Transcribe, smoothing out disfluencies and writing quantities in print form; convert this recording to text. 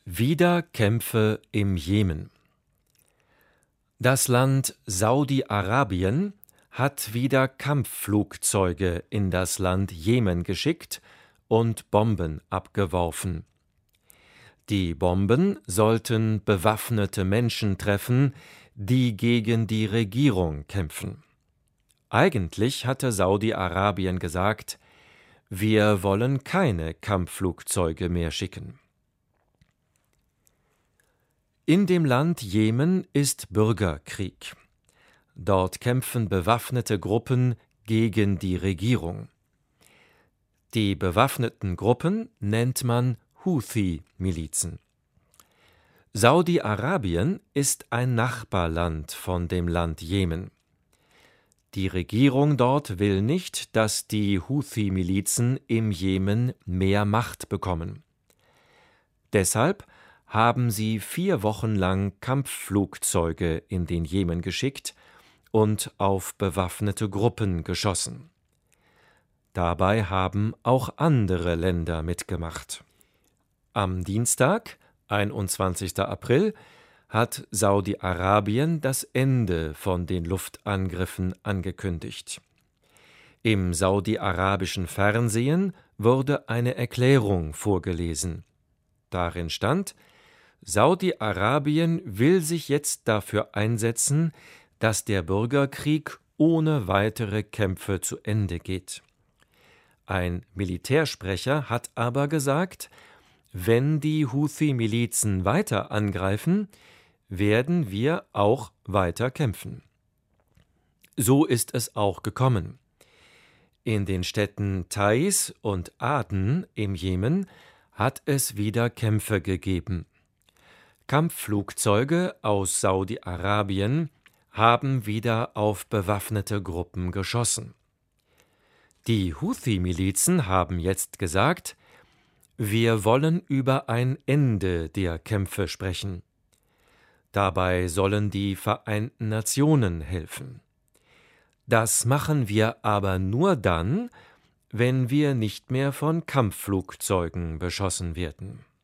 Wieder Kämpfe im Jemen. Das Land Saudi-Arabien hat wieder Kampfflugzeuge in das Land Jemen geschickt und Bomben abgeworfen. Die Bomben sollten bewaffnete Menschen treffen, die gegen die Regierung kämpfen. Eigentlich hatte Saudi-Arabien gesagt, wir wollen keine Kampfflugzeuge mehr schicken. In dem Land Jemen ist Bürgerkrieg. Dort kämpfen bewaffnete Gruppen gegen die Regierung. Die bewaffneten Gruppen nennt man Houthi-Milizen. Saudi-Arabien ist ein Nachbarland von dem Land Jemen. Die Regierung dort will nicht, dass die Houthi-Milizen im Jemen mehr Macht bekommen. Deshalb haben sie 4 Wochen lang Kampfflugzeuge in den Jemen geschickt und auf bewaffnete Gruppen geschossen. Dabei haben auch andere Länder mitgemacht. Am Dienstag, 21. April, hat Saudi-Arabien das Ende von den Luftangriffen angekündigt. Im saudi-arabischen Fernsehen wurde eine Erklärung vorgelesen. Darin stand: Saudi-Arabien will sich jetzt dafür einsetzen, dass der Bürgerkrieg ohne weitere Kämpfe zu Ende geht. Ein Militärsprecher hat aber gesagt, wenn die Houthi-Milizen weiter angreifen, werden wir auch weiter kämpfen. So ist es auch gekommen. In den Städten Taiz und Aden im Jemen hat es wieder Kämpfe gegeben. Kampfflugzeuge aus Saudi-Arabien haben wieder auf bewaffnete Gruppen geschossen. Die Houthi-Milizen haben jetzt gesagt, wir wollen über ein Ende der Kämpfe sprechen. Dabei sollen die Vereinten Nationen helfen. Das machen wir aber nur dann, wenn wir nicht mehr von Kampfflugzeugen beschossen werden.